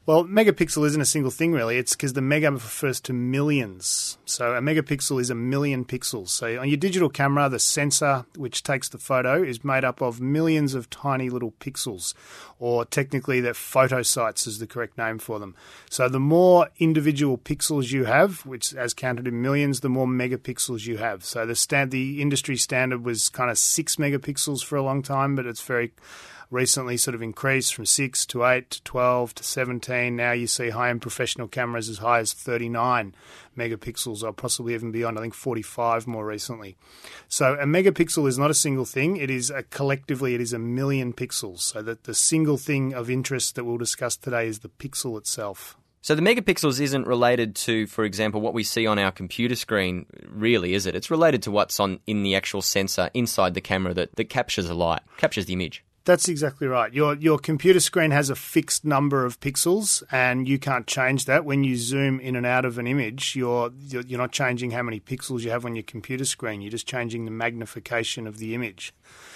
Well, megapixel isn't a single thing, really. It's because the mega refers to millions. So a megapixel is 1,000,000 pixels. So on your digital camera, the sensor which takes the photo is made up of millions of tiny little pixels, or technically they're photosites is the correct name for them. So the more individual pixels you have, which as counted in millions, the more megapixels you have. So the industry standard was kind of 6 megapixels for a long time, but it's very recently sort of increased from 6 to 8 to 12 to 17. Now you see high-end professional cameras as high as 39 megapixels, or possibly even beyond, I think 45 more recently. So a megapixel is not a single thing. It is collectively 1,000,000 pixels. So that the single thing of interest that we'll discuss today is the pixel itself. So the megapixels isn't related to, for example, what we see on our computer screen, really, is it? It's related to what's in the actual sensor inside the camera that captures the light, captures the image. That's exactly right. Your computer screen has a fixed number of pixels, and you can't change that. When you zoom in and out of an image, you're not changing how many pixels you have on your computer screen. You're just changing the magnification of the image.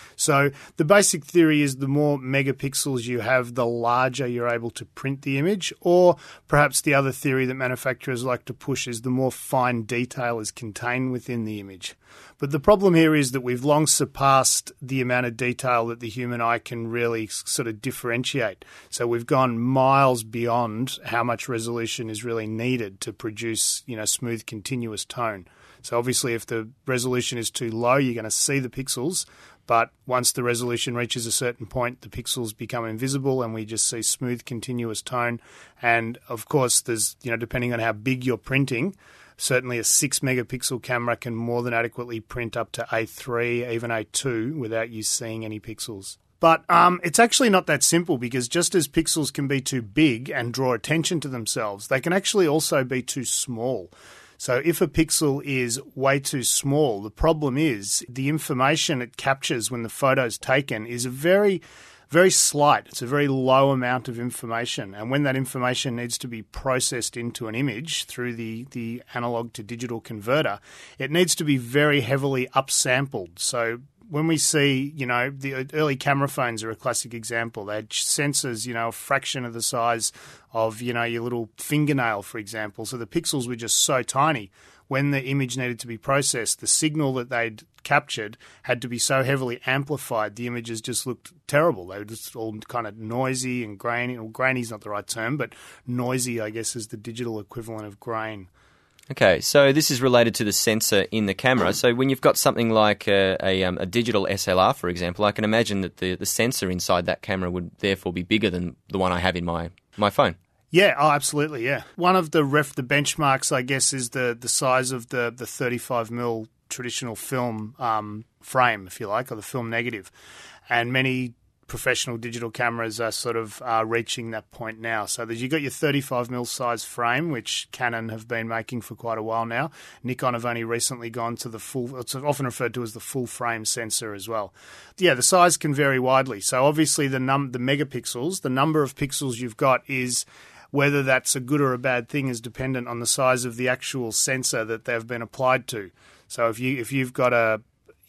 So the basic theory is the more megapixels you have, the larger you're able to print the image. Or perhaps the other theory that manufacturers like to push is the more fine detail is contained within the image. But the problem here is that we've long surpassed the amount of detail that the human eye can really sort of differentiate. So we've gone miles beyond how much resolution is really needed to produce, smooth, continuous tone. So obviously if the resolution is too low, you're going to see the pixels. But once the resolution reaches a certain point, the pixels become invisible and we just see smooth, continuous tone. And of course, there's, depending on how big you're printing, certainly a 6 megapixel camera can more than adequately print up to A3, even A2 without you seeing any pixels. But it's actually not that simple, because just as pixels can be too big and draw attention to themselves, they can actually also be too small. So if a pixel is way too small, the problem is the information it captures when the photo is taken is very, very slight. It's a very low amount of information. And when that information needs to be processed into an image through the analog to digital converter, it needs to be very heavily upsampled. So when we see, the early camera phones are a classic example. They had sensors, a fraction of the size of, your little fingernail, for example. So the pixels were just so tiny. When the image needed to be processed, the signal that they'd captured had to be so heavily amplified, the images just looked terrible. They were just all kind of noisy and grainy. Well, grainy's not the right term, but noisy, I guess, is the digital equivalent of grain. Okay, so this is related to the sensor in the camera. So when you've got something like a digital SLR, for example, I can imagine that the sensor inside that camera would therefore be bigger than the one I have in my phone. Yeah, absolutely, yeah. One of the benchmarks, I guess, is the size of the 35mm traditional film frame, if you like, or the film negative. And many professional digital cameras are sort of reaching that point now. So you've got your 35mm size frame, which Canon have been making for quite a while now. Nikon have only recently gone to the full, it's often referred to as the full frame sensor as well. Yeah, the size can vary widely. So obviously the megapixels, the number of pixels you've got is, whether that's a good or a bad thing, is dependent on the size of the actual sensor that they've been applied to. So if you've got a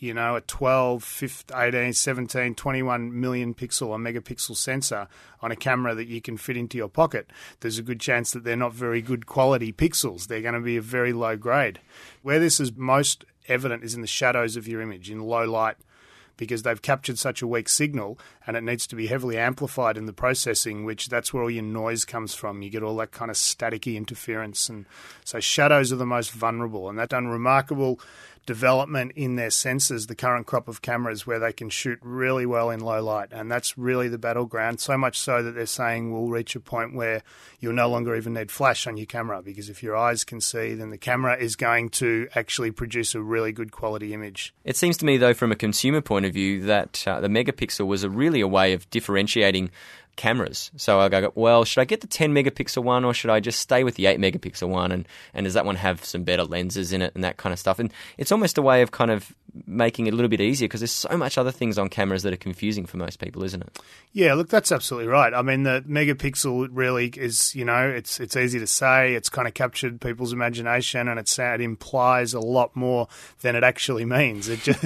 12, 15, 18, 17, 21 million pixel or megapixel sensor on a camera that you can fit into your pocket, there's a good chance that they're not very good quality pixels. They're going to be a very low grade. Where this is most evident is in the shadows of your image, in low light, because they've captured such a weak signal and it needs to be heavily amplified in the processing, which that's where all your noise comes from. You get all that kind of staticky interference. And so shadows are the most vulnerable, and they've done remarkable development in their sensors, the current crop of cameras, where they can shoot really well in low light. And that's really the battleground, so much so that they're saying we'll reach a point where you'll no longer even need flash on your camera, because if your eyes can see, then the camera is going to actually produce a really good quality image. It seems to me, though, from a consumer point of view, that the megapixel was really a way of differentiating cameras. So I go, well, should I get the 10 megapixel one, or should I just stay with the 8 megapixel one? And does that one have some better lenses in it and that kind of stuff? And it's almost a way of kind of making it a little bit easier? Because there's so much other things on cameras that are confusing for most people, isn't it? Yeah, look, that's absolutely right. I mean, the megapixel really is, it's easy to say. It's kind of captured people's imagination, and it implies a lot more than it actually means.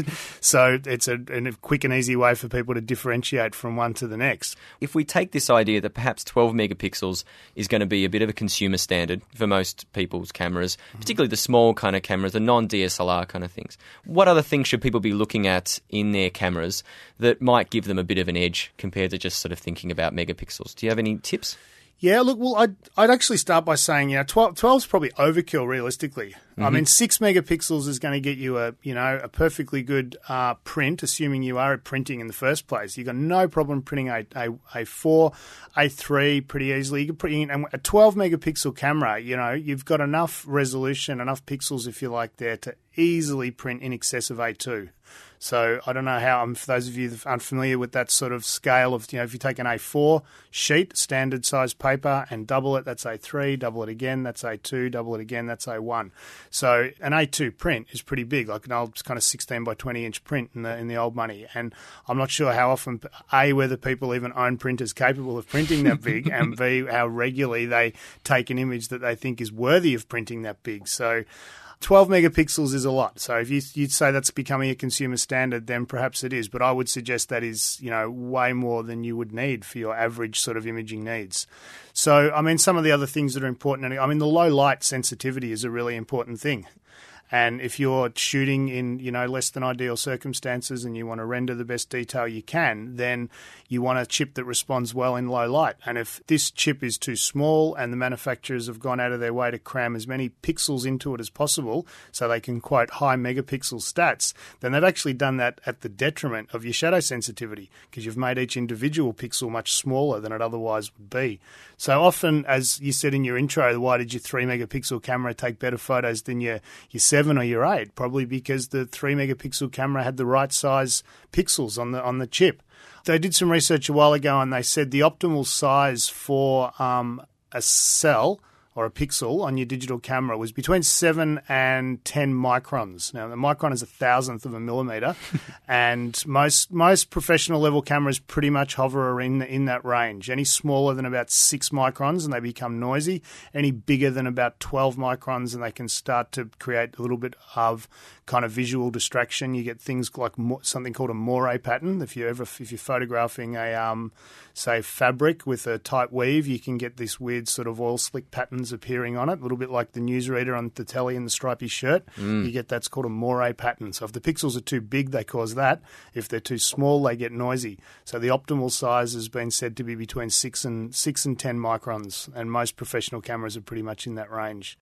So it's a quick and easy way for people to differentiate from one to the next. If we take this idea that perhaps 12 megapixels is going to be a bit of a consumer standard for most people's cameras, particularly the small kind of cameras, the non-DSLR kind of things, what other things should people be looking at in their cameras that might give them a bit of an edge compared to just sort of thinking about megapixels? Do you have any tips? Yeah, look, well, I'd actually start by saying, 12 is probably overkill realistically. Mm-hmm. I mean, 6 megapixels is going to get you a perfectly good print, assuming you are printing in the first place. You've got no problem printing a 4, a 3 pretty easily. You can put in a 12 megapixel camera, you've got enough resolution, enough pixels, if you like, there to easily print in excess of A2. So I don't know how, for those of you that aren't familiar with that sort of scale of, if you take an A4 sheet, standard size paper, and double it, that's A3, double it again, that's A2, double it again, that's A1. So an A2 print is pretty big, like an old kind of 16 by 20 inch print in the old money. And I'm not sure how often, A, whether people even own printers capable of printing that big, and B, how regularly they take an image that they think is worthy of printing that big. So 12 megapixels is a lot. So if you'd say that's becoming a consumer standard, then perhaps it is. But I would suggest that is, way more than you would need for your average sort of imaging needs. So, I mean, some of the other things that are important, the low light sensitivity is a really important thing. And if you're shooting in, less than ideal circumstances and you want to render the best detail you can, then you want a chip that responds well in low light. And if this chip is too small and the manufacturers have gone out of their way to cram as many pixels into it as possible so they can quote high megapixel stats, then they've actually done that at the detriment of your shadow sensitivity, because you've made each individual pixel much smaller than it otherwise would be. So often, as you said in your intro, why did your 3 megapixel camera take better photos than your 7 or your 8? Probably because the 3 megapixel camera had the right size pixels on the chip. They did some research a while ago, and they said the optimal size for a cell or a pixel on your digital camera was between 7 and 10 microns. Now, the micron is 1,000th of a millimeter, and most professional level cameras pretty much hover in that range. Any smaller than about 6 microns and they become noisy. Any bigger than about 12 microns and they can start to create a little bit of kind of visual distraction. You get things like something called a moire pattern. If you're photographing a say fabric with a tight weave, you can get this weird sort of oil slick patterns appearing on it, a little bit like the newsreader on the telly in the stripy shirt. You get that's called a moire pattern. So if the pixels are too big, they cause that. If they're too small, they get noisy. So the optimal size has been said to be between 6 and 10 microns, and most professional cameras are pretty much in that range.